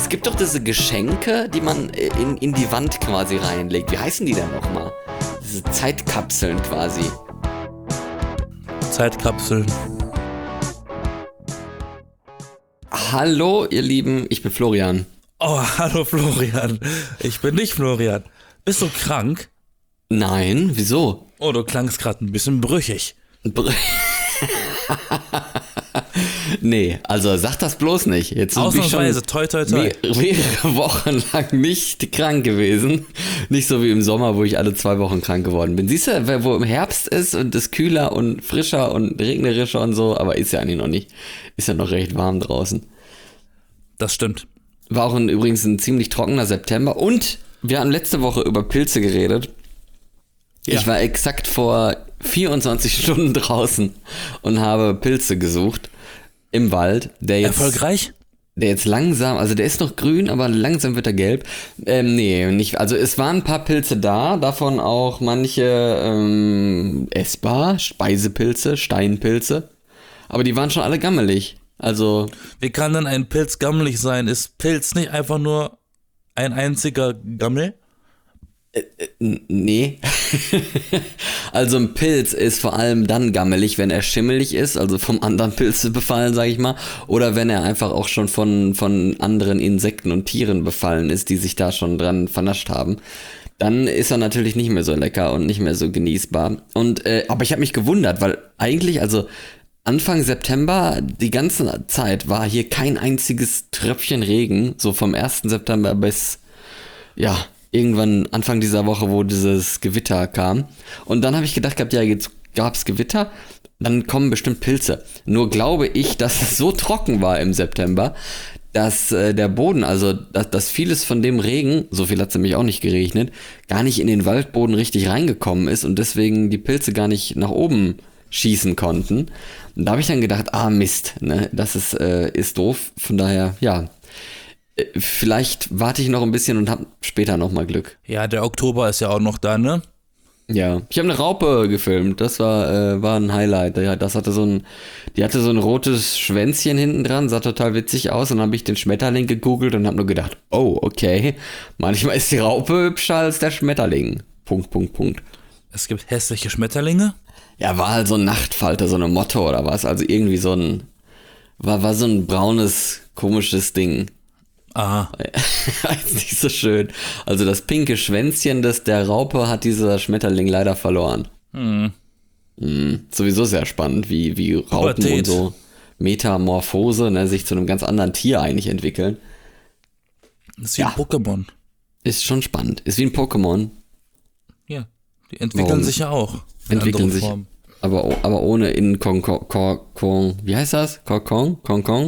Es gibt doch diese Geschenke, die man in die Wand quasi reinlegt. Wie heißen die denn nochmal? Diese Zeitkapseln quasi. Zeitkapseln. Hallo, ihr Lieben, ich bin Florian. Oh, hallo Florian. Ich bin nicht Florian. Bist du krank? Nein, wieso? Oh, du klangst gerade ein bisschen brüchig. Nee, also sag das bloß nicht. Jetzt sind wir Ausnahmsweise, toi. mehrere Wochen lang nicht krank gewesen. Nicht so wie im Sommer, wo ich alle 2 Wochen krank geworden bin. Siehst du, wo im Herbst ist und es kühler und frischer und regnerischer und so, aber ist ja eigentlich noch nicht. Ist ja noch recht warm draußen. Das stimmt. War auch übrigens ein ziemlich trockener September und wir haben letzte Woche über Pilze geredet. Ja. Ich war exakt vor 24 Stunden draußen und habe Pilze gesucht im Wald. Der jetzt, erfolgreich? Der jetzt langsam, also der ist noch grün, aber langsam wird er gelb. Nee, nicht. Also es waren ein paar Pilze da, davon auch manche essbar, Speisepilze, Steinpilze. Aber die waren schon alle gammelig. Also. Wie kann denn ein Pilz gammelig sein? Ist Pilz nicht einfach nur ein einziger Gammel? Nee. Also ein Pilz ist vor allem dann gammelig, wenn er schimmelig ist, also vom anderen Pilz befallen, sag ich mal, oder wenn er einfach auch schon von anderen Insekten und Tieren befallen ist, die sich da schon dran vernascht haben. Dann ist er natürlich nicht mehr so lecker und nicht mehr so genießbar. Und aber ich habe mich gewundert, weil eigentlich, also Anfang September, die ganze Zeit war hier kein einziges Tröpfchen Regen, so vom 1. September bis, ja, irgendwann Anfang dieser Woche, wo dieses Gewitter kam. Und dann habe ich gedacht gehabt, ja, jetzt gab's Gewitter, dann kommen bestimmt Pilze. Nur glaube ich, dass es so trocken war im September, dass der Boden, also dass vieles von dem Regen, so viel hat es nämlich auch nicht geregnet, gar nicht in den Waldboden richtig reingekommen ist und deswegen die Pilze gar nicht nach oben schießen konnten. Und da habe ich dann gedacht, Mist, ne, das ist doof. Von daher, ja, vielleicht warte ich noch ein bisschen und habe später nochmal Glück. Ja, der Oktober ist ja auch noch da, ne? Ja, ich habe eine Raupe gefilmt, das war ein Highlight. Ja, die hatte so ein rotes Schwänzchen hinten dran, sah total witzig aus und dann habe ich den Schmetterling gegoogelt und habe nur gedacht, oh, okay, manchmal ist die Raupe hübscher als der Schmetterling. Punkt. Es gibt hässliche Schmetterlinge? Ja, war halt so ein Nachtfalter, so eine Motte oder was, also irgendwie war so ein braunes, komisches Ding. Aha. Ist nicht so schön. Also das pinke Schwänzchen der Raupe hat dieser Schmetterling leider verloren. Sowieso sehr spannend, wie Raupen Pubertät. Und so Metamorphose, ne, sich zu einem ganz anderen Tier eigentlich entwickeln. Das ist wie ein Pokémon. Ist schon spannend. Ist wie ein Pokémon. Ja, die entwickeln sich ja auch. Entwickeln sich. Formen. Aber ohne in wie heißt das? Kokon?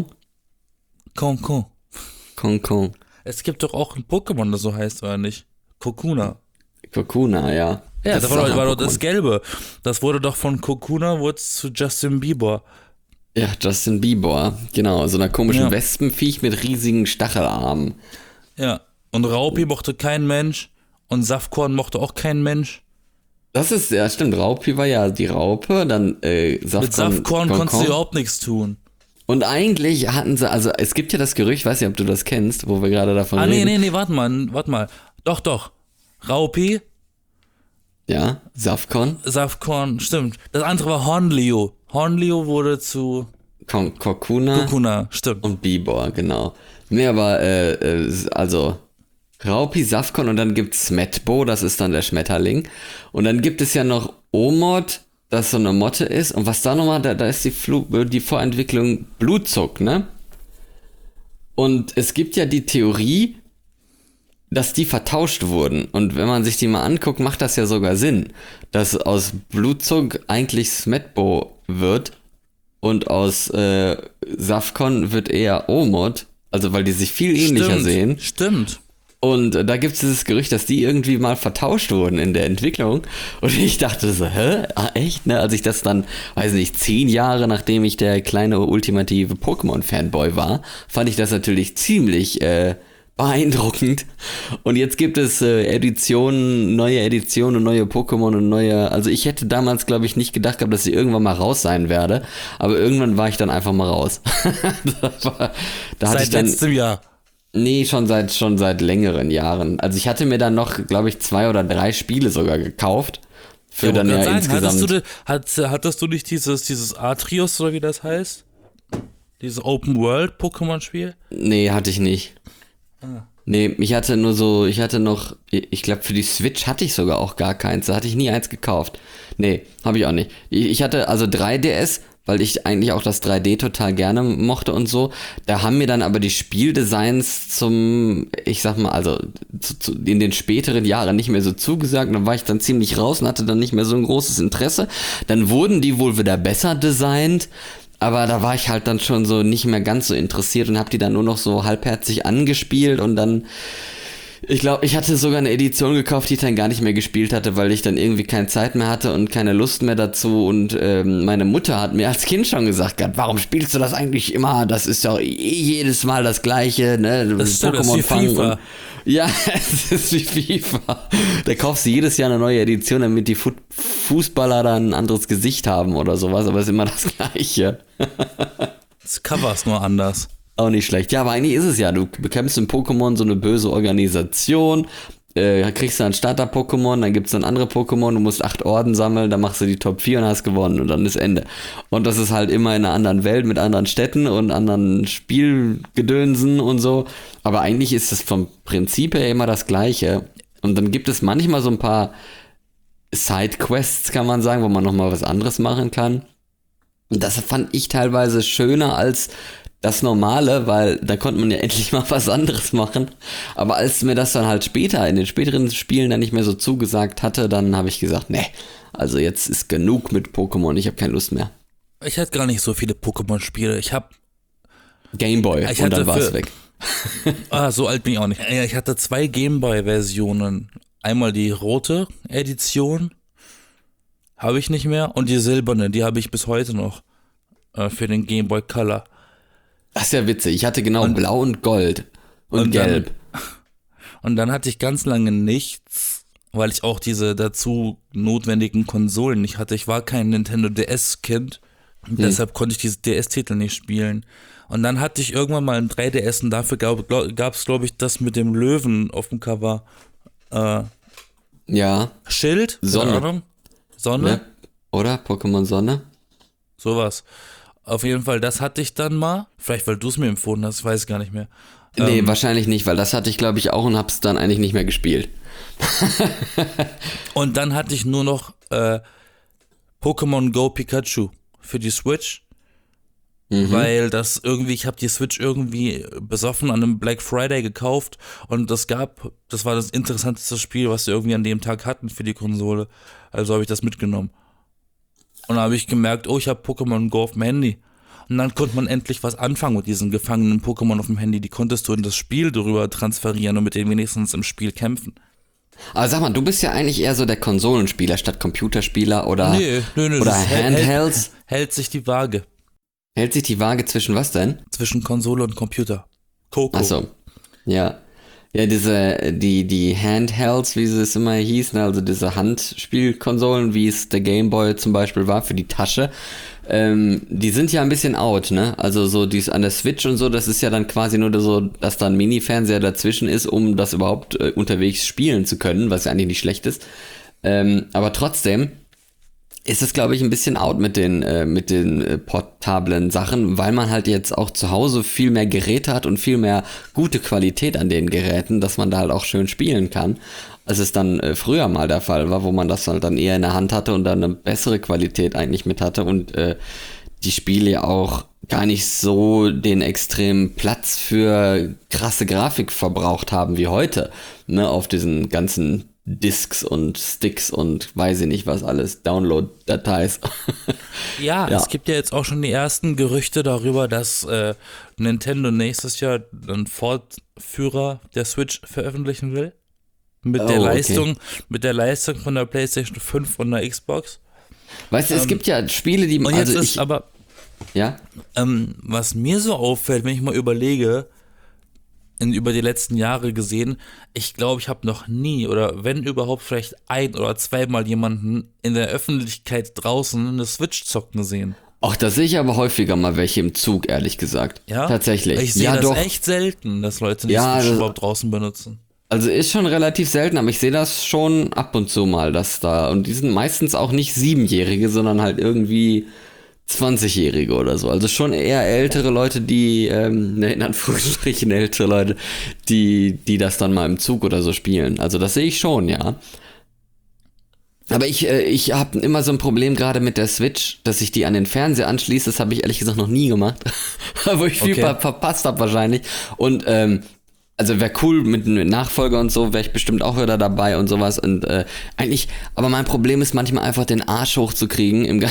Konkon. Es gibt doch auch ein Pokémon, das so heißt, oder nicht? Kokuna, ja. Ja, das war doch das Gelbe. Das wurde doch von Kokuna zu Justin Bieber. Ja, Justin Bieber, genau. So einer komischen Wespenviech mit riesigen Stachelarmen. Ja, und Raupi mochte kein Mensch und Safkorn mochte auch kein Mensch. Das ist, ja stimmt, Raupi war ja die Raupe, dann Safkorn. Mit Safkorn konntest du überhaupt nichts tun. Und eigentlich hatten sie, also es gibt ja das Gerücht, weiß nicht, ob du das kennst, wo wir gerade davon reden. Nee, warte mal. Doch. Raupi. Ja, Safkorn, stimmt. Das andere war Hornlio. Hornlio wurde zu Kokuna, stimmt. Und Bieber, genau. Nee, aber also Raupi, Safkorn und dann gibt's Smetbo, das ist dann der Schmetterling. Und dann gibt es ja noch Omod, das so eine Motte ist. Und was da nochmal, da ist die Vorentwicklung Blutzuck, ne? Und es gibt ja die Theorie, dass die vertauscht wurden. Und wenn man sich die mal anguckt, macht das ja sogar Sinn, dass aus Blutzuck eigentlich Smetbo wird und aus Safkorn wird eher Omod. Also weil die sich viel ähnlicher sehen. Stimmt. Und da gibt es dieses Gerücht, dass die irgendwie mal vertauscht wurden in der Entwicklung. Und ich dachte so, echt? Ne? Als ich das dann, weiß nicht, 10 Jahre nachdem ich der kleine ultimative Pokémon-Fanboy war, fand ich das natürlich ziemlich beeindruckend. Und jetzt gibt es neue Editionen und neue Pokémon und neue, also ich hätte damals, glaube ich, nicht gedacht gehabt, dass ich irgendwann mal raus sein werde. Aber irgendwann war ich dann einfach mal raus. Seit letztem Jahr. Nee, schon seit längeren Jahren. Also ich hatte mir dann noch, glaube ich, 2 oder 3 Spiele sogar gekauft. Für Ja, dann wollte ja gerade sagen, insgesamt. hattest du nicht dieses Atrios oder wie das heißt? Dieses Open World Pokémon-Spiel? Nee, hatte ich nicht. Nee, ich hatte noch, ich glaube für die Switch hatte ich sogar auch gar keins, da hatte ich nie eins gekauft. Nee, habe ich auch nicht. Ich hatte also 3DS, weil ich eigentlich auch das 3D total gerne mochte und so. Da haben mir dann aber die Spieldesigns ich sag mal, also in den späteren Jahren nicht mehr so zugesagt. Dann war ich dann ziemlich raus und hatte dann nicht mehr so ein großes Interesse. Dann wurden die wohl wieder besser designt. Aber da war ich halt dann schon so nicht mehr ganz so interessiert und habe die dann nur noch so halbherzig angespielt und dann, ich glaube, ich hatte sogar eine Edition gekauft, die ich dann gar nicht mehr gespielt hatte, weil ich dann irgendwie keine Zeit mehr hatte und keine Lust mehr dazu und meine Mutter hat mir als Kind schon gesagt gehabt, warum spielst du das eigentlich immer? Das ist doch jedes Mal das Gleiche, ne? Das stimmt, das ist Pokémon wie fangen FIFA. und ja, es ist wie FIFA. Da kaufst du jedes Jahr eine neue Edition, damit die Fußballer dann ein anderes Gesicht haben oder sowas, aber es ist immer das Gleiche. Das Cover ist nur anders. Auch nicht schlecht. Ja, aber eigentlich ist es ja, du bekämpfst in Pokémon so eine böse Organisation, kriegst dann Starter-Pokémon, dann gibt's dann andere Pokémon, du musst 8 Orden sammeln, dann machst du die Top 4 und hast gewonnen und dann ist Ende. Und das ist halt immer in einer anderen Welt mit anderen Städten und anderen Spielgedönsen und so. Aber eigentlich ist es vom Prinzip her immer das Gleiche. Und dann gibt es manchmal so ein paar Side-Quests, kann man sagen, wo man nochmal was anderes machen kann. Und das fand ich teilweise schöner als das Normale, weil da konnte man ja endlich mal was anderes machen. Aber als mir das dann halt später, in den späteren Spielen dann nicht mehr so zugesagt hatte, dann habe ich gesagt, nee, also jetzt ist genug mit Pokémon, ich habe keine Lust mehr. Ich hatte gar nicht so viele Pokémon-Spiele. Gameboy Ich und hatte dann war es für- weg. So alt bin ich auch nicht. Ja, ich hatte 2 Gameboy-Versionen. Einmal die rote Edition, habe ich nicht mehr, und die silberne, die habe ich bis heute noch für den Gameboy Color. Das ist ja witzig, ich hatte genau Und- Blau und Gold und und dann- Gelb. Und dann hatte ich ganz lange nichts, weil ich auch diese dazu notwendigen Konsolen nicht hatte. Ich war kein Nintendo DS-Kind. Deshalb konnte ich diese DS-Titel nicht spielen. Und dann hatte ich irgendwann mal ein 3DS und dafür gab es, glaube ich, das mit dem Löwen auf dem Cover. Ja, Schild? Keine Sonne. Ahnung. Sonne? ne? Oder? Pokémon Sonne? Sowas. Auf jeden Fall, das hatte ich dann mal. Vielleicht, weil du es mir empfohlen hast, weiß ich gar nicht mehr. Nee, wahrscheinlich nicht, weil das hatte ich glaube ich auch und hab's dann eigentlich nicht mehr gespielt. Und dann hatte ich nur noch Pokémon Go Pikachu für die Switch. Weil das irgendwie, ich habe die Switch irgendwie besoffen an einem Black Friday gekauft und das war das interessanteste Spiel, was wir irgendwie an dem Tag hatten für die Konsole. Also habe ich das mitgenommen. Und dann habe ich gemerkt, oh, ich habe Pokémon Go auf dem Handy. Und dann konnte man endlich was anfangen mit diesen gefangenen Pokémon auf dem Handy. Die konntest du in das Spiel drüber transferieren und mit denen wenigstens im Spiel kämpfen. Aber sag mal, du bist ja eigentlich eher so der Konsolenspieler statt Computerspieler oder Nö, oder das Handhelds. hält sich die Waage Hält sich die Waage zwischen was denn? zwischen Konsole und Computer. Coco. Achso, ja. Ja, die Handhelds, wie sie es immer hieß, ne, also diese Handspielkonsolen, wie es der Gameboy zum Beispiel war für die Tasche, die sind ja ein bisschen out, ne? Also so dies an der Switch und so, das ist ja dann quasi nur so, dass da ein Mini-Fernseher dazwischen ist, um das überhaupt unterwegs spielen zu können, was ja eigentlich nicht schlecht ist. Aber trotzdem ist es, glaube ich, ein bisschen out mit den portablen Sachen, weil man halt jetzt auch zu Hause viel mehr Geräte hat und viel mehr gute Qualität an den Geräten, dass man da halt auch schön spielen kann, als es dann früher mal der Fall war, wo man das halt dann eher in der Hand hatte und dann eine bessere Qualität eigentlich mit hatte und die Spiele ja auch gar nicht so den extremen Platz für krasse Grafik verbraucht haben wie heute, ne, auf diesen ganzen Discs und Sticks und weiß ich nicht was alles, Download-Dateis. Ja, Ja. es gibt ja jetzt auch schon die ersten Gerüchte darüber, dass Nintendo nächstes Jahr einen Fortführer der Switch veröffentlichen will. Mit der Oh, okay. mit der Leistung von der PlayStation 5 und der Xbox. Weißt du, es gibt ja Spiele, die, Und jetzt also ist ich, aber, ja, was mir so auffällt, wenn ich mal überlege, über die letzten Jahre gesehen, ich glaube, ich habe noch nie oder wenn überhaupt vielleicht 1- oder zweimal jemanden in der Öffentlichkeit draußen eine Switch zocken sehen. Ach, da sehe ich aber häufiger mal welche im Zug, ehrlich gesagt. Ja? Tatsächlich. Ich sehe ja, das doch. echt selten, dass Leute die Ja, Switch das- überhaupt draußen benutzen. Also ist schon relativ selten, aber ich sehe das schon ab und zu mal, dass da, und die sind meistens auch nicht 7-Jährige, sondern halt irgendwie 20-Jährige oder so. Also schon eher ältere Leute, die, in Anführungsstrichen ältere Leute, die das dann mal im Zug oder so spielen. Also das sehe ich schon, ja. Aber ich habe immer so ein Problem gerade mit der Switch, dass ich die an den Fernseher anschließe. Das habe ich ehrlich gesagt noch nie gemacht. Wo ich viel Okay. verpasst habe wahrscheinlich. Und also wäre cool mit einem Nachfolger und so, wäre ich bestimmt auch wieder dabei und sowas. Und eigentlich, aber mein Problem ist manchmal einfach den Arsch hochzukriegen in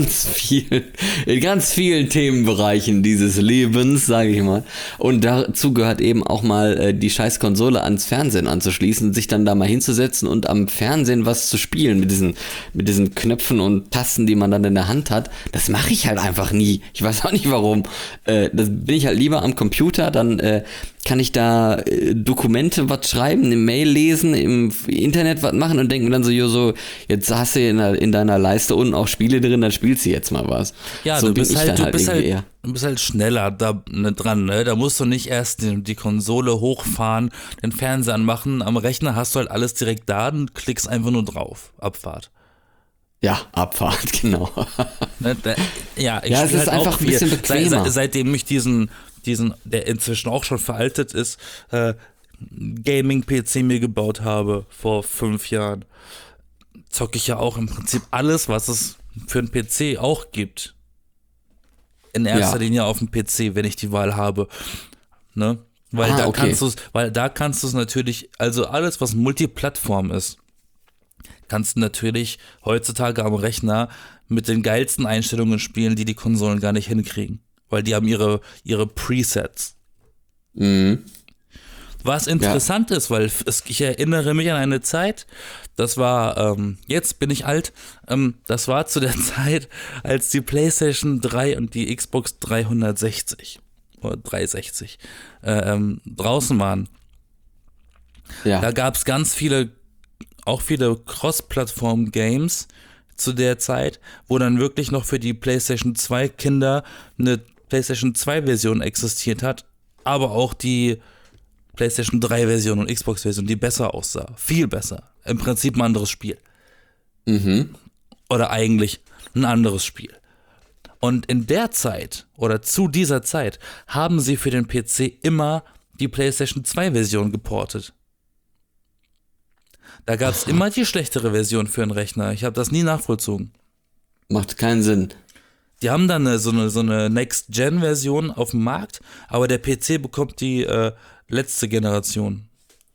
ganz vielen Themenbereichen dieses Lebens, sage ich mal. Und dazu gehört eben auch mal die scheiß Konsole ans Fernsehen anzuschließen, sich dann da mal hinzusetzen und am Fernsehen was zu spielen mit diesen Knöpfen und Tasten, die man dann in der Hand hat. Das mache ich halt einfach nie. Ich weiß auch nicht warum. Das bin ich halt lieber am Computer, dann kann ich da Dokumente was schreiben, eine Mail lesen, im Internet was machen und denke mir dann so, jo, so, jetzt hast du in deiner Leiste unten auch Spiele drin, dann spielst du jetzt mal was. Ja, so du bist halt, irgendwie eher. du bist halt schneller da dran, ne? Da musst du nicht erst die Konsole hochfahren, den Fernseher anmachen. Am Rechner hast du halt alles direkt da und klickst einfach nur drauf. Abfahrt. Ja, Abfahrt, genau. Ne? Ja, ich Ja, es spiel ist halt einfach auch ein bisschen viel. bequemer. Seitdem ich diesen, der inzwischen auch schon veraltet ist, Gaming-PC mir gebaut habe vor 5 Jahren, zocke ich ja auch im Prinzip alles, was es für einen PC auch gibt. In erster Linie auf dem PC, wenn ich die Wahl habe. Ne? Weil da kannst du es natürlich, also alles, was Multiplattform ist, kannst du natürlich heutzutage am Rechner mit den geilsten Einstellungen spielen, die Konsolen gar nicht hinkriegen. Weil die haben ihre Presets. Mhm. Was interessant ist, weil ich erinnere mich an eine Zeit, das war, jetzt bin ich alt, das war zu der Zeit, als die PlayStation 3 und die Xbox 360 oder 360 draußen waren. Ja. Da gab es ganz viele Cross-Plattform-Games zu der Zeit, wo dann wirklich noch für die PlayStation 2 Kinder eine PlayStation 2 Version existiert hat, aber auch die PlayStation 3 Version und Xbox Version, die besser aussah. Viel besser. Im Prinzip ein anderes Spiel. Mhm. Oder eigentlich ein anderes Spiel. Und in der Zeit oder zu dieser Zeit haben sie für den PC immer die PlayStation 2 Version geportet. Da gab es immer die schlechtere Version für einen Rechner. Ich habe das nie nachvollzogen. Macht keinen Sinn. Die haben dann so eine Next-Gen-Version auf dem Markt, aber der PC bekommt die letzte Generation.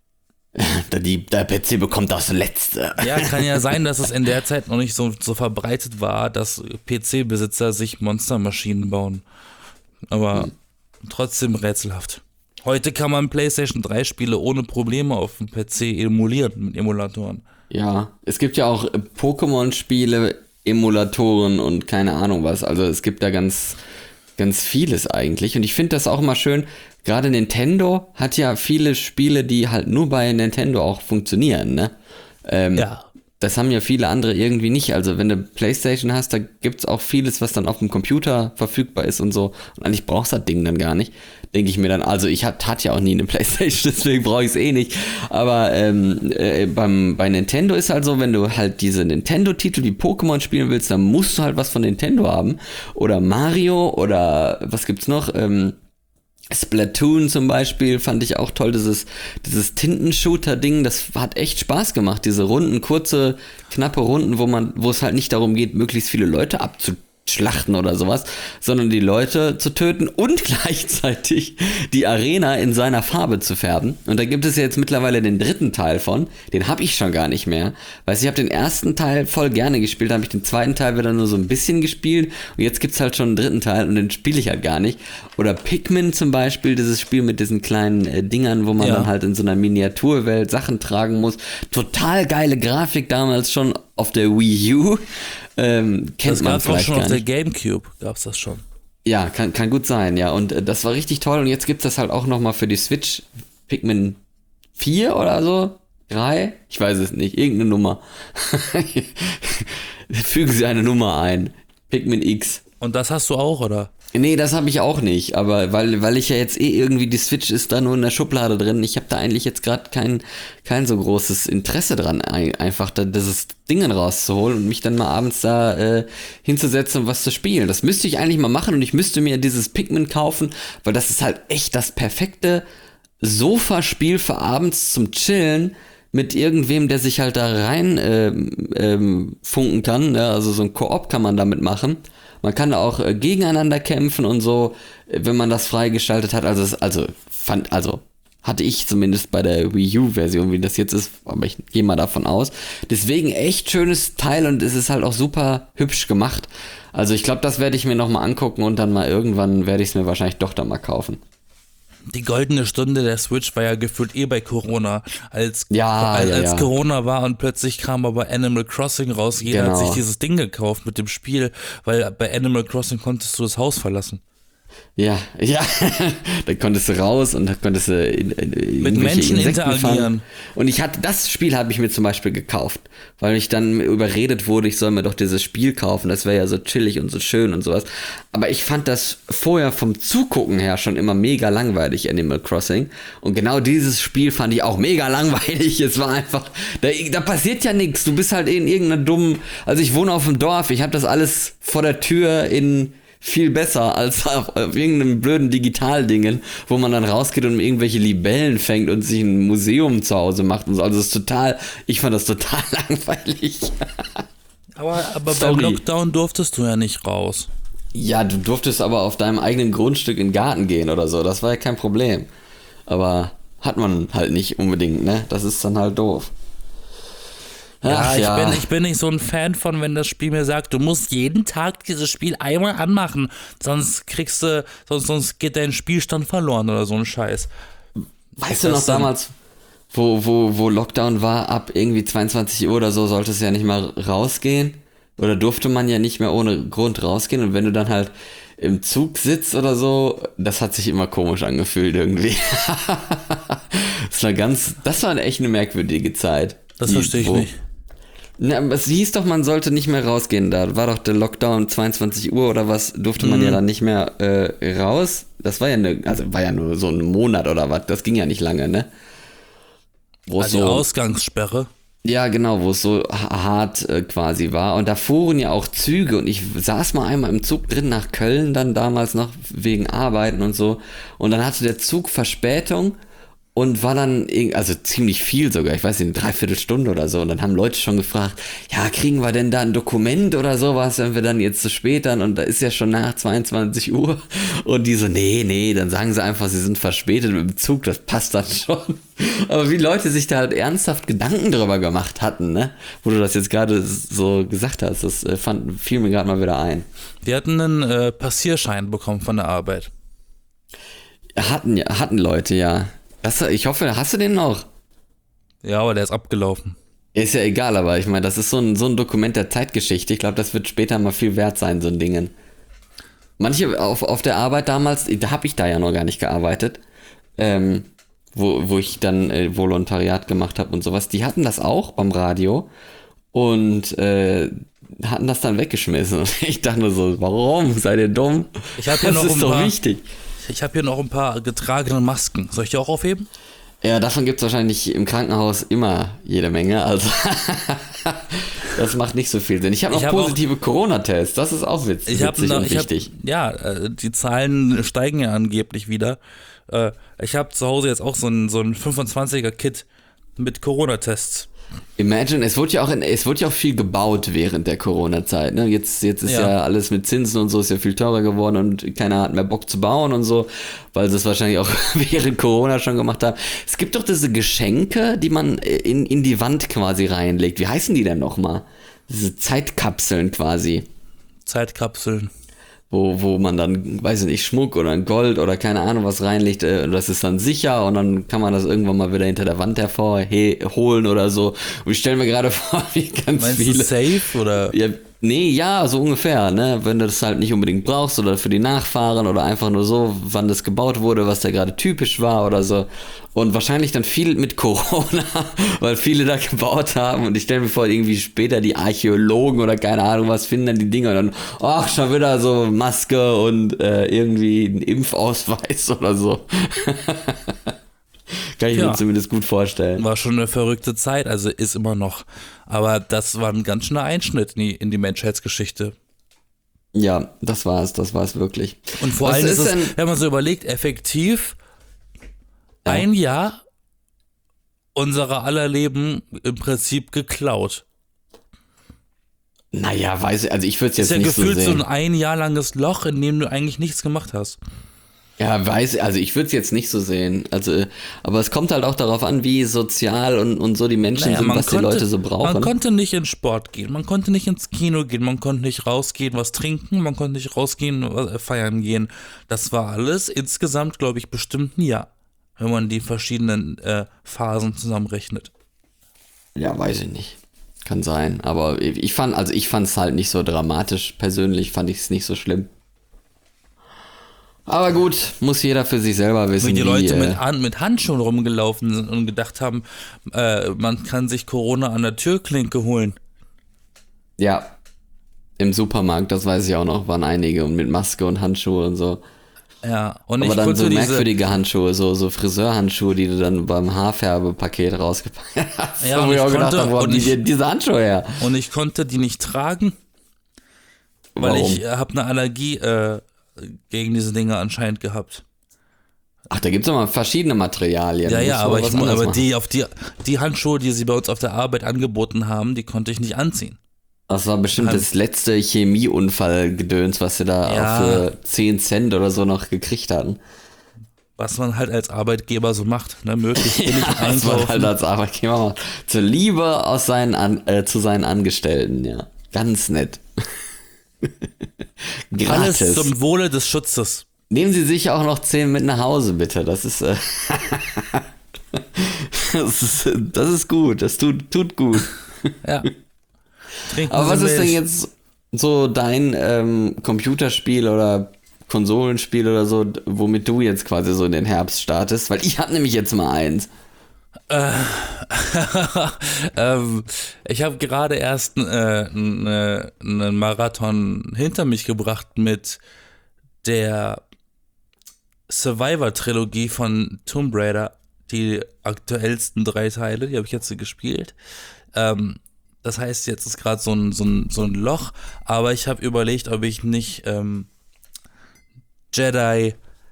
Der PC bekommt das Letzte. Ja, kann ja sein, dass es in der Zeit noch nicht so verbreitet war, dass PC-Besitzer sich Monstermaschinen bauen. Aber trotzdem rätselhaft. Heute kann man PlayStation 3 Spiele ohne Probleme auf dem PC emulieren mit Emulatoren. Ja, es gibt ja auch Pokémon-Spiele, Emulatoren und keine Ahnung was. Also es gibt da ganz, ganz vieles eigentlich. Und ich finde das auch immer schön, gerade Nintendo hat ja viele Spiele, die halt nur bei Nintendo auch funktionieren, ne? Ja. Das haben ja viele andere irgendwie nicht. Also wenn du PlayStation hast, da gibt's auch vieles, was dann auf dem Computer verfügbar ist und so. Und eigentlich brauchst du das Ding dann gar nicht. Denke ich mir dann. Also ich hatte ja auch nie eine PlayStation, deswegen brauche ich es eh nicht. Aber bei Nintendo ist halt so, wenn du halt diese Nintendo-Titel wie Pokémon spielen willst, dann musst du halt was von Nintendo haben. Oder Mario oder was gibt's noch? Splatoon zum Beispiel fand ich auch toll, dieses Tintenshooter-Ding, das hat echt Spaß gemacht, diese Runden, kurze, knappe Runden, wo es halt nicht darum geht, möglichst viele Leute abzuschlachten oder sowas, sondern die Leute zu töten und gleichzeitig die Arena in seiner Farbe zu färben. Und da gibt es ja jetzt mittlerweile den 3. Teil von, den habe ich schon gar nicht mehr. Weißt du, ich habe den 1. Teil voll gerne gespielt, habe ich den 2. Teil wieder nur so ein bisschen gespielt und jetzt gibt's halt schon einen 3. Teil und den spiele ich halt gar nicht. Oder Pikmin zum Beispiel, dieses Spiel mit diesen kleinen Dingern, wo man dann halt in so einer Miniaturwelt Sachen tragen muss. Total geile Grafik damals schon auf der Wii U. Kennt Das man gab es auch vielleicht schon gar auf der nicht. GameCube, gab es das schon. Ja, kann gut sein, ja. Und das war richtig toll. Und jetzt gibt's das halt auch nochmal für die Switch. Pikmin 4 oder so? 3? Ich weiß es nicht. Irgendeine Nummer. Fügen Sie eine Nummer ein. Pikmin X. Und das hast du auch, oder? Nee, das habe ich auch nicht, aber weil ich ja jetzt irgendwie, die Switch ist da nur in der Schublade drin, ich habe da eigentlich jetzt gerade kein so großes Interesse dran, einfach dieses Dingen rauszuholen und mich dann mal abends da hinzusetzen und was zu spielen. Das müsste ich eigentlich mal machen und ich müsste mir dieses Pikmin kaufen, weil das ist halt echt das perfekte Sofaspiel für abends zum Chillen mit irgendwem, der sich halt da rein funken kann, ja, also so ein Koop kann man damit machen. Man kann da auch gegeneinander kämpfen und so, wenn man das freigeschaltet hat. Hatte ich zumindest bei der Wii U-Version, wie das jetzt ist, aber ich gehe mal davon aus. Deswegen echt schönes Teil und es ist halt auch super hübsch gemacht. Also ich glaube, das werde ich mir nochmal angucken und dann mal irgendwann werde ich es mir wahrscheinlich doch dann mal kaufen. Die goldene Stunde der Switch war ja gefühlt bei Corona. Als Ja. Corona war und plötzlich kam aber Animal Crossing raus. Jeder hat sich dieses Ding gekauft mit dem Spiel, weil bei Animal Crossing konntest du das Haus verlassen. Ja, da konntest du raus und da konntest du mit Menschen interagieren. Fangen. Und das Spiel habe ich mir zum Beispiel gekauft, weil ich dann überredet wurde, ich soll mir doch dieses Spiel kaufen, das wäre ja so chillig und so schön und sowas. Aber ich fand das vorher vom Zugucken her schon immer mega langweilig, Animal Crossing. Und genau dieses Spiel fand ich auch mega langweilig. Es war einfach, da passiert ja nichts. Du bist halt in irgendeiner also ich wohne auf dem Dorf, ich habe das alles vor der Tür in viel besser als auf irgendeinem blöden Digitaldingen, wo man dann rausgeht und irgendwelche Libellen fängt und sich ein Museum zu Hause macht und so. Also ich fand das total langweilig. Aber beim Lockdown durftest du ja nicht raus. Ja, du durftest aber auf deinem eigenen Grundstück in den Garten gehen oder so, das war ja kein Problem. Aber hat man halt nicht unbedingt, ne? Das ist dann halt doof. Ich bin nicht so ein Fan von, wenn das Spiel mir sagt, du musst jeden Tag dieses Spiel einmal anmachen, sonst geht dein Spielstand verloren oder so ein Scheiß. Weißt du noch damals, wo Lockdown war, ab irgendwie 22 Uhr oder so, sollte es ja nicht mal rausgehen? Oder durfte man ja nicht mehr ohne Grund rausgehen? Und wenn du dann halt im Zug sitzt oder so, das hat sich immer komisch angefühlt irgendwie. Das war echt eine merkwürdige Zeit. Das verstehe ich nicht. Na, es hieß doch, man sollte nicht mehr rausgehen. Da war doch der Lockdown 22 Uhr oder was, durfte man ja dann nicht mehr raus. Das war ja nur so ein Monat oder was. Das ging ja nicht lange, ne? Also die Ausgangssperre. Ja, genau, wo es so hart quasi war. Und da fuhren ja auch Züge und ich saß mal einmal im Zug drin nach Köln dann damals noch wegen Arbeiten und so. Und dann hatte der Zug Verspätung. Und war dann, also ziemlich viel sogar, ich weiß nicht, eine Dreiviertelstunde oder so. Und dann haben Leute schon gefragt, ja, kriegen wir denn da ein Dokument oder sowas, wenn wir dann jetzt zu spät dann, und da ist ja schon nach 22 Uhr. Und die so, nee, dann sagen sie einfach, sie sind verspätet mit dem Zug, das passt dann schon. Aber wie Leute sich da halt ernsthaft Gedanken drüber gemacht hatten, ne? Wo du das jetzt gerade so gesagt hast, das fiel mir gerade mal wieder ein. Wir hatten einen Passierschein bekommen von der Arbeit. Hatten Leute, ja. Ich hoffe, hast du den noch? Ja, aber der ist abgelaufen. Ist ja egal, aber ich meine, das ist so ein Dokument der Zeitgeschichte. Ich glaube, das wird später mal viel wert sein, so ein Dingen. Manche auf der Arbeit damals, da habe ich da ja noch gar nicht gearbeitet, wo ich dann Volontariat gemacht habe und sowas, die hatten das auch beim Radio und hatten das dann weggeschmissen. Und ich dachte nur so, warum? Seid ihr dumm? Das ist doch wichtig. Ich habe hier noch ein paar getragene Masken. Soll ich die auch aufheben? Ja, davon gibt es wahrscheinlich im Krankenhaus immer jede Menge. Also das macht nicht so viel Sinn. Ich habe noch positive Corona-Tests. Das ist auch witzig und wichtig. Die Zahlen steigen ja angeblich wieder. Ich habe zu Hause jetzt auch so ein 25er-Kit mit Corona-Tests. Imagine, es wurde ja auch viel gebaut während der Corona-Zeit, ne? Jetzt ist ja alles mit Zinsen und so, ist ja viel teurer geworden und keiner hat mehr Bock zu bauen und so, weil sie es wahrscheinlich auch während Corona schon gemacht haben. Es gibt doch diese Geschenke, die man in die Wand quasi reinlegt. Wie heißen die denn nochmal? Diese Zeitkapseln quasi. Zeitkapseln. Wo man dann, weiß ich nicht, Schmuck oder ein Gold oder keine Ahnung was reinlegt, und das ist dann sicher und dann kann man das irgendwann mal wieder hinter der Wand hervorholen oder so. Und ich stelle mir gerade vor, wie ganz Meinst viele... du safe oder? Ja, Nee, ja, so ungefähr, ne? Wenn du das halt nicht unbedingt brauchst oder für die Nachfahren oder einfach nur so, wann das gebaut wurde, was da gerade typisch war oder so. Und wahrscheinlich dann viel mit Corona, weil viele da gebaut haben. Und ich stelle mir vor, irgendwie später die Archäologen oder keine Ahnung was finden dann die Dinger und dann, ach, schon wieder so Maske und irgendwie ein Impfausweis oder so. Kann ich mir zumindest gut vorstellen. War schon eine verrückte Zeit, also ist immer noch. Aber das war ein ganz schöner Einschnitt in die Menschheitsgeschichte. Ja, das war es wirklich. Und vor allem ist es, wenn man so überlegt, effektiv ein Jahr unserer aller Leben im Prinzip geklaut. Naja, also ich würde es jetzt nicht so sehen. Ist ja gefühlt so ein Jahr langes Loch, in dem du eigentlich nichts gemacht hast. Ja, also ich würde es jetzt nicht so sehen. Also, aber es kommt halt auch darauf an, wie sozial und so die Menschen sind, was die Leute so brauchen. Man konnte nicht in Sport gehen, man konnte nicht ins Kino gehen, man konnte nicht rausgehen, was trinken, man konnte nicht rausgehen, feiern gehen. Das war alles insgesamt, glaube ich, bestimmt ein Jahr, wenn man die verschiedenen Phasen zusammenrechnet. Ja, weiß ich nicht. Kann sein. Aber ich fand es halt nicht so dramatisch. Persönlich fand ich es nicht so schlimm. Aber gut, muss jeder für sich selber wissen. Wie die Leute mit Handschuhen rumgelaufen sind und gedacht haben, man kann sich Corona an der Türklinke holen. Ja, im Supermarkt, das weiß ich auch noch, waren einige und mit Maske und Handschuhe und so. Ja, und aber dann so merkwürdige Handschuhe, so Friseurhandschuhe, die du dann beim Haarfärbepaket rausgepackt hast. Ja, und ich konnte, wo diese Handschuhe her? Und ich konnte die nicht tragen, weil ich habe eine Allergie gegen diese Dinge anscheinend gehabt. Ach, da gibt's doch mal verschiedene Materialien. Ja, aber die Handschuhe, die sie bei uns auf der Arbeit angeboten haben, die konnte ich nicht anziehen. Das war bestimmt das letzte Chemieunfallgedöns, was sie da für 10 Cent oder so noch gekriegt hatten. Was man halt als Arbeitgeber so macht, ne? Möglichst billig einkaufen. Was man halt als Arbeitgeber macht. Zur Liebe zu seinen Angestellten, ja. Ganz nett. Alles zum Wohle des Schutzes. Nehmen Sie sich auch noch 10 mit nach Hause, bitte. Das ist das ist gut. Das tut gut. Ja. Aber was ist denn jetzt so dein Computerspiel oder Konsolenspiel oder so, womit du jetzt quasi so in den Herbst startest? Weil ich habe nämlich jetzt mal eins. Ich habe gerade erst einen Marathon hinter mich gebracht mit der Survivor-Trilogie von Tomb Raider. Die aktuellsten 3 Teile, die habe ich jetzt gespielt. Das heißt, jetzt ist gerade so ein Loch, aber ich habe überlegt, ob ich nicht Jedi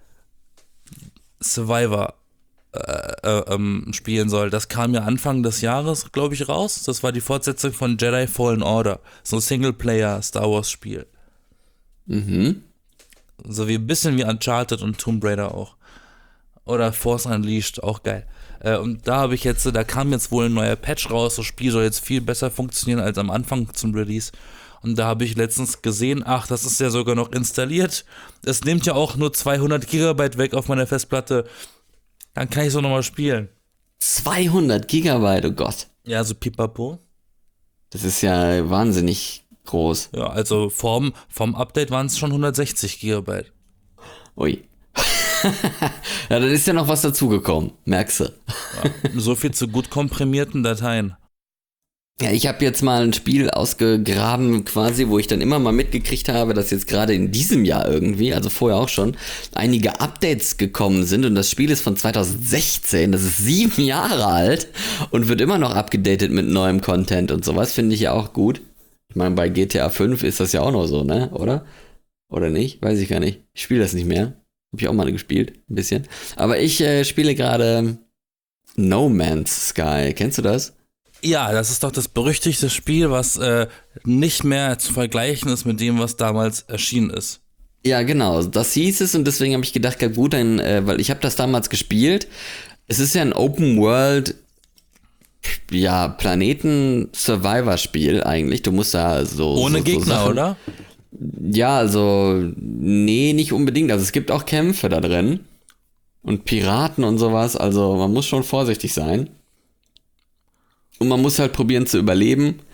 Survivor spielen soll. Das kam ja Anfang des Jahres, glaube ich, raus. Das war die Fortsetzung von Jedi Fallen Order. So ein Singleplayer Star Wars Spiel. Mhm. So wie ein bisschen wie Uncharted und Tomb Raider auch. Oder Force Unleashed, auch geil. Und da kam jetzt wohl ein neuer Patch raus. Das Spiel soll jetzt viel besser funktionieren als am Anfang zum Release. Und da habe ich letztens gesehen, ach, das ist ja sogar noch installiert. Es nimmt ja auch nur 200 Gigabyte weg auf meiner Festplatte. Dann kann ich so nochmal spielen. 200 Gigabyte, oh Gott. Ja, so pipapo. Das ist ja wahnsinnig groß. Ja, also vom Update waren es schon 160 Gigabyte. Ui. Ja, dann ist ja noch was dazugekommen, merkst du. Ja, so viel zu gut komprimierten Dateien. Ja, ich habe jetzt mal ein Spiel ausgegraben quasi, wo ich dann immer mal mitgekriegt habe, dass jetzt gerade in diesem Jahr irgendwie, also vorher auch schon, einige Updates gekommen sind und das Spiel ist von 2016, das ist 7 Jahre alt und wird immer noch abgedatet mit neuem Content und sowas, finde ich ja auch gut. Ich meine, bei GTA 5 ist das ja auch noch so, ne, oder? Oder nicht? Weiß ich gar nicht. Ich spiele das nicht mehr. Hab ich auch mal gespielt, ein bisschen. Aber ich spiele gerade No Man's Sky, kennst du das? Ja, das ist doch das berüchtigte Spiel, was nicht mehr zu vergleichen ist mit dem, was damals erschienen ist. Ja, genau, das hieß es und deswegen habe ich gedacht, ja gut, weil ich habe das damals gespielt. Es ist ja ein Open World, ja, Planeten-Survivor-Spiel eigentlich. Du musst da so... Ohne Gegner, oder? Ja, also, nee, nicht unbedingt. Also es gibt auch Kämpfe da drin und Piraten und sowas. Also man muss schon vorsichtig sein. Und man muss halt probieren zu überleben.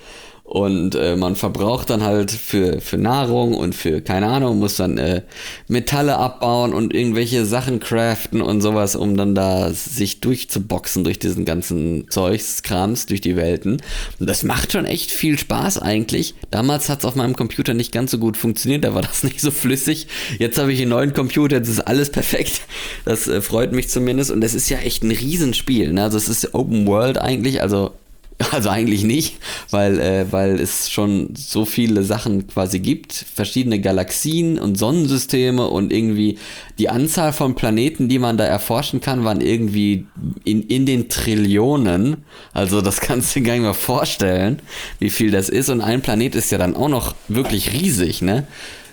Und man verbraucht dann halt für Nahrung und für, keine Ahnung, muss dann Metalle abbauen und irgendwelche Sachen craften und sowas, um dann da sich durchzuboxen durch diesen ganzen Krams, durch die Welten. Und das macht schon echt viel Spaß eigentlich. Damals hat es auf meinem Computer nicht ganz so gut funktioniert, da war das nicht so flüssig. Jetzt habe ich einen neuen Computer, jetzt ist alles perfekt. Das freut mich zumindest. Und das ist ja echt ein Riesenspiel. Ne? Also es ist Open World eigentlich, also eigentlich nicht, weil es schon so viele Sachen quasi gibt, verschiedene Galaxien und Sonnensysteme und irgendwie die Anzahl von Planeten, die man da erforschen kann, waren irgendwie in den Trillionen. Also das kannst du dir gar nicht mal vorstellen, wie viel das ist. Und ein Planet ist ja dann auch noch wirklich riesig, ne?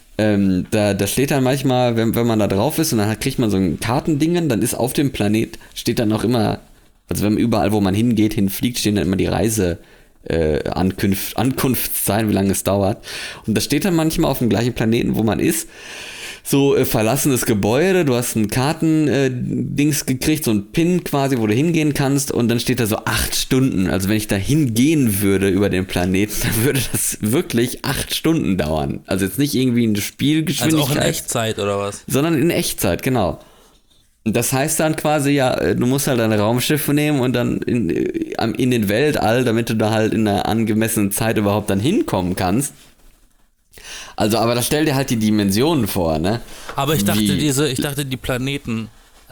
Da steht dann manchmal, wenn man da drauf ist und dann kriegt man so ein Kartendingen, dann ist auf dem Planet, steht dann auch immer, also wenn man überall, wo man hinfliegt, stehen dann immer die Ankunftszeiten, wie lange es dauert. Und das steht dann manchmal auf dem gleichen Planeten, wo man ist. So verlassenes Gebäude, du hast ein Kartendings gekriegt, so ein Pin quasi, wo du hingehen kannst und dann steht da so 8 Stunden. Also wenn ich da hingehen würde über den Planeten, dann würde das wirklich 8 Stunden dauern. Also jetzt nicht irgendwie eine Spielgeschwindigkeit. Also auch in Echtzeit oder was? Sondern in Echtzeit, genau. Das heißt dann quasi, ja, du musst halt ein Raumschiff nehmen und dann in den Weltall, damit du da halt in einer angemessenen Zeit überhaupt dann hinkommen kannst. Also, aber da stell dir halt die Dimensionen vor, ne? Aber ich dachte, die Planeten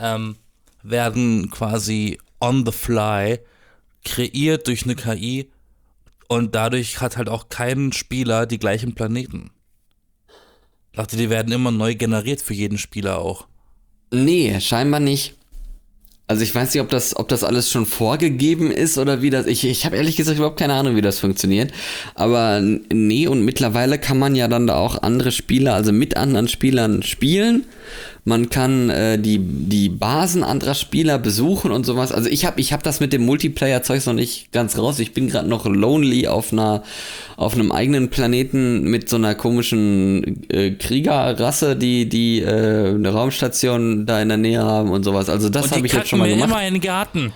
werden quasi on the fly kreiert durch eine KI und dadurch hat halt auch kein Spieler die gleichen Planeten. Ich dachte, die werden immer neu generiert für jeden Spieler auch. Nee, scheinbar nicht. Also ich weiß nicht, ob das alles schon vorgegeben ist oder wie das. Ich habe ehrlich gesagt überhaupt keine Ahnung, wie das funktioniert. Aber nee, und mittlerweile kann man ja dann da auch andere Spieler, also mit anderen Spielern spielen. Man kann die Basen anderer Spieler besuchen und sowas. Also ich hab das mit dem Multiplayer-Zeugs noch nicht ganz raus. Ich bin gerade noch lonely auf einem eigenen Planeten mit so einer komischen Kriegerrasse, die eine Raumstation da in der Nähe haben und sowas. Also das habe ich jetzt schon mal gemacht. Immer in den Garten.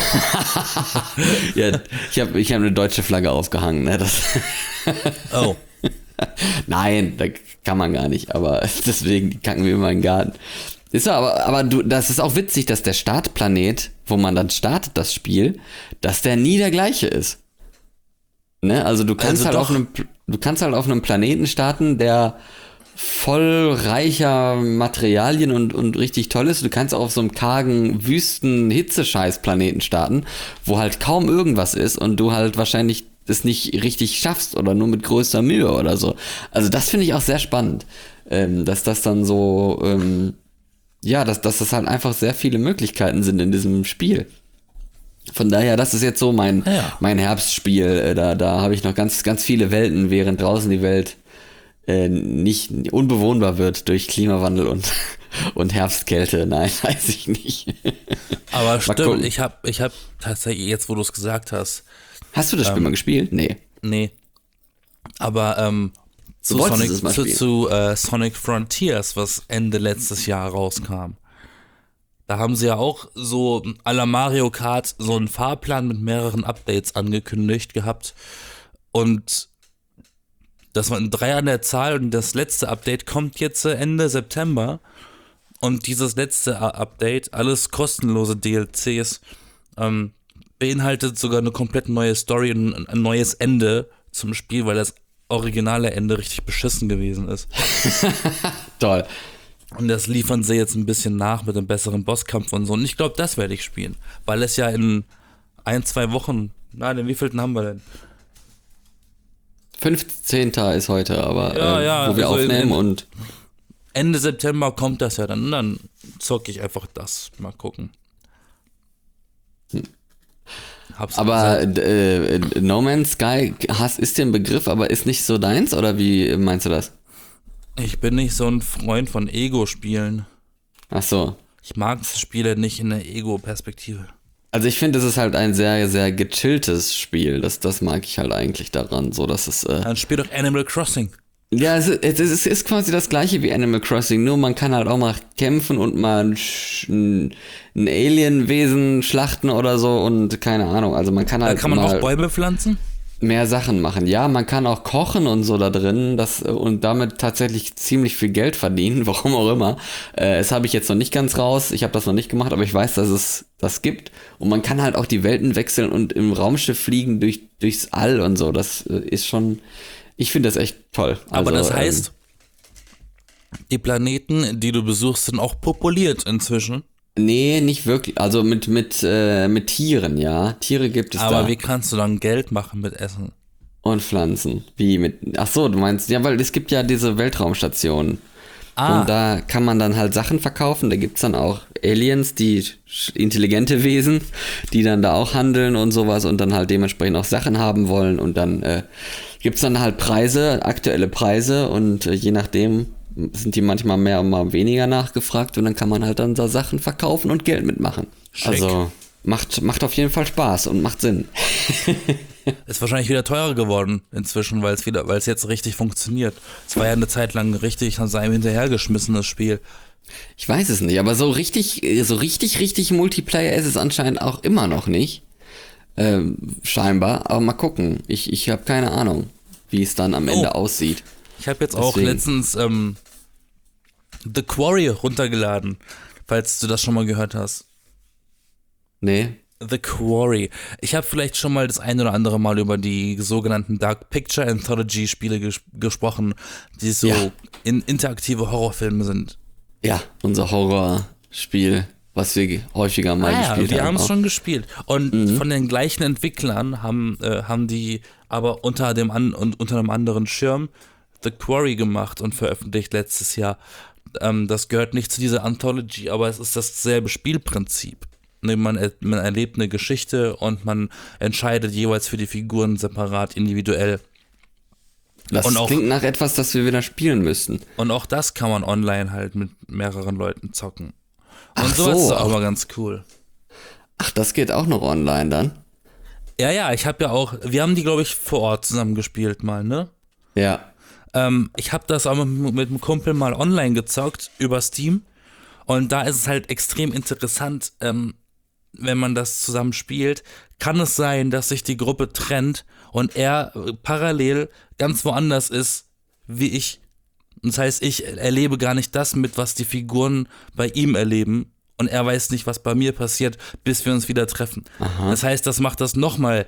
Ja, ich hab eine deutsche Flagge aufgehangen. Ne? Oh. Nein, da kann man gar nicht, aber deswegen die kacken wir immer in den Garten. Ist aber das ist auch witzig, dass der Startplanet, wo man dann startet das Spiel, dass der nie der gleiche ist. Ne? Also du kannst halt auf einem Planeten starten, der voll reicher Materialien und richtig toll ist. Du kannst auch auf so einem kargen Wüsten-Hitzescheiß-Planeten starten, wo halt kaum irgendwas ist und du halt wahrscheinlich das nicht richtig schaffst oder nur mit größter Mühe oder so. Also das finde ich auch sehr spannend, dass das dann so, dass das halt einfach sehr viele Möglichkeiten sind in diesem Spiel. Von daher, das ist jetzt so mein Herbstspiel. Da habe ich noch ganz, ganz viele Welten, während draußen die Welt nicht unbewohnbar wird durch Klimawandel und Herbstkälte. Nein, weiß ich nicht. Aber stimmt, ich hab tatsächlich, jetzt wo du es gesagt hast. Hast du das Spiel mal gespielt? Nee. Aber zu Sonic Frontiers, was Ende letztes Jahr rauskam. Da haben sie ja auch so à la Mario Kart so einen Fahrplan mit mehreren Updates angekündigt gehabt. Und das waren 3 an der Zahl und das letzte Update kommt jetzt Ende September. Und dieses letzte Update, alles kostenlose DLCs, beinhaltet sogar eine komplett neue Story und ein neues Ende zum Spiel, weil das originale Ende richtig beschissen gewesen ist. Toll. Und das liefern sie jetzt ein bisschen nach mit einem besseren Bosskampf und so. Und ich glaube, das werde ich spielen, weil es ja in 1-2 Wochen, den wievielten haben wir denn? 15. ist heute, aber wo wir also aufnehmen und Ende September kommt das ja dann und dann zocke ich einfach das. Mal gucken. Aber No Man's Sky ist dir ein Begriff, aber ist nicht so deins, oder wie meinst du das? Ich bin nicht so ein Freund von Ego-Spielen. Ach so. Ich mag Spiele nicht in der Ego-Perspektive. Also ich finde, es ist halt ein sehr, sehr gechilltes Spiel. Das mag ich halt eigentlich daran, so dass es. Dann spiel doch Animal Crossing. Ja, es ist quasi das gleiche wie Animal Crossing, nur man kann halt auch mal kämpfen und mal ein Alienwesen schlachten oder so und keine Ahnung. Also man kann halt. Kann man auch Bäume pflanzen? mehr Sachen machen. Ja, man kann auch kochen und so da drin und damit tatsächlich ziemlich viel Geld verdienen, warum auch immer. Das habe ich jetzt noch nicht ganz raus, ich habe das noch nicht gemacht, aber ich weiß, dass es das gibt. Und man kann halt auch die Welten wechseln und im Raumschiff fliegen durchs All und so. Das ist schon, ich finde das echt toll. Aber das heißt, die Planeten, die du besuchst, sind auch populiert inzwischen? Nee, nicht wirklich. Also mit Tieren, ja. Tiere gibt es da. Aber wie kannst du dann Geld machen mit Essen? Und Pflanzen. Ach so, du meinst, ja, weil es gibt ja diese Weltraumstationen. Und da kann man dann halt Sachen verkaufen. Da gibt's dann auch Aliens, die intelligente Wesen, die dann da auch handeln und sowas und dann halt dementsprechend auch Sachen haben wollen. Und dann gibt's dann halt Preise, aktuelle Preise und je nachdem sind die manchmal mehr und mal weniger nachgefragt und dann kann man halt dann da Sachen verkaufen und Geld mitmachen. Schick. Also macht auf jeden Fall Spaß und macht Sinn. Ist wahrscheinlich wieder teurer geworden inzwischen, weil es jetzt richtig funktioniert. Es war ja eine Zeit lang richtig, haben sie einem hinterhergeschmissen, das Spiel. Ich weiß es nicht, aber so richtig Multiplayer ist es anscheinend auch immer noch nicht. Scheinbar, aber mal gucken. Ich habe keine Ahnung, wie es dann am Ende aussieht. Ich habe jetzt auch letztens The Quarry runtergeladen, falls du das schon mal gehört hast. Nee. The Quarry. Ich habe vielleicht schon mal das ein oder andere Mal über die sogenannten Dark Picture Anthology Spiele gesprochen, die so interaktive Horrorfilme sind. Ja, unser Horrorspiel, was wir häufiger mal gespielt haben. Wir haben es schon gespielt. Und von den gleichen Entwicklern haben die aber unter einem anderen Schirm The Quarry gemacht und veröffentlicht letztes Jahr. Das gehört nicht zu dieser Anthology, aber es ist dasselbe Spielprinzip. Man erlebt eine Geschichte und man entscheidet jeweils für die Figuren separat, individuell. Das klingt nach etwas, das wir wieder spielen müssten. Und auch das kann man online halt mit mehreren Leuten zocken. Und Ach sowas so, ist aber ganz cool. Ach, das geht auch noch online dann? Ja, wir haben die, glaube ich, vor Ort zusammen gespielt mal, ne? Ja. Ich habe das aber mit einem Kumpel mal online gezockt, über Steam. Und da ist es halt extrem interessant, wenn man das zusammen spielt, kann es sein, dass sich die Gruppe trennt und er parallel ganz woanders ist, wie ich. Das heißt, ich erlebe gar nicht das mit, was die Figuren bei ihm erleben und er weiß nicht, was bei mir passiert, bis wir uns wieder treffen. Aha. Das heißt, das macht das nochmal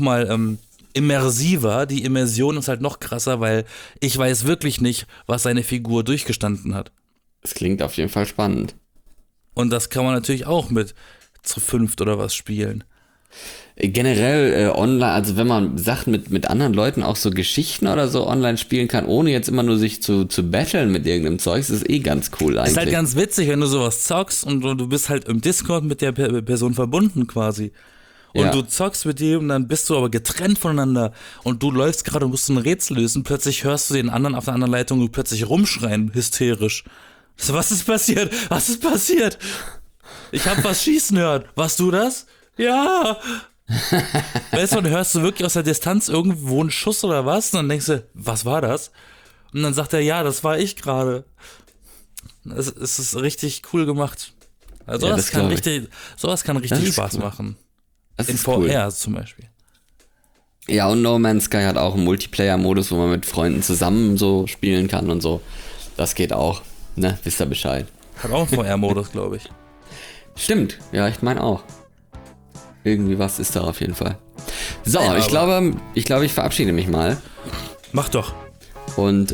immersiver. Die Immersion ist halt noch krasser, weil ich weiß wirklich nicht, was seine Figur durchgestanden hat. Das klingt auf jeden Fall spannend. Und das kann man natürlich auch mit zu 5 oder was spielen. Generell online, also wenn man Sachen mit anderen Leuten, auch so Geschichten oder so online spielen kann, ohne jetzt immer nur sich zu battlen mit irgendeinem Zeugs, ist ganz cool eigentlich. Ist halt ganz witzig, wenn du sowas zockst und du bist halt im Discord mit der Person verbunden quasi. Und du zockst mit dem, dann bist du aber getrennt voneinander und du läufst gerade und musst ein Rätsel lösen, plötzlich hörst du den anderen auf der anderen Leitung plötzlich rumschreien, hysterisch. So, was ist passiert? Was ist passiert? Ich hab was schießen gehört. Warst du das? Ja. Weißt du, und hörst du wirklich aus der Distanz irgendwo einen Schuss oder was? Und dann denkst du, was war das? Und dann sagt er, ja, das war ich gerade. Es ist richtig cool gemacht. Also sowas kann richtig Spaß machen. Das in ist VR cool. zum Beispiel. Ja, und No Man's Sky hat auch einen Multiplayer-Modus, wo man mit Freunden zusammen so spielen kann und so. Das geht auch. Ne, wisst ihr Bescheid. Hat auch einen VR-Modus, glaube ich. Stimmt, ja, ich meine auch. Irgendwie was ist da auf jeden Fall. So, Ja, ich glaube, ich verabschiede mich mal. Mach doch. Und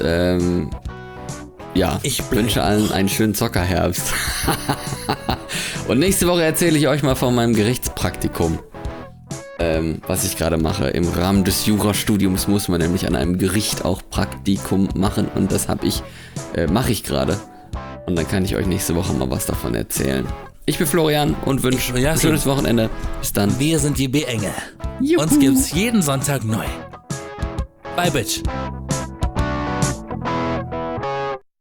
Ich wünsche allen einen schönen Zockerherbst. Und nächste Woche erzähle ich euch mal von meinem Gerichtspraktikum. Was ich gerade mache. Im Rahmen des Jurastudiums muss man nämlich an einem Gericht auch Praktikum machen und das mache ich gerade. Und dann kann ich euch nächste Woche mal was davon erzählen. Ich bin Florian und wünsche ein schönes Wochenende. Bis dann. Wir sind die B-Engel. Uns gibt's jeden Sonntag neu. Bye, Bitch.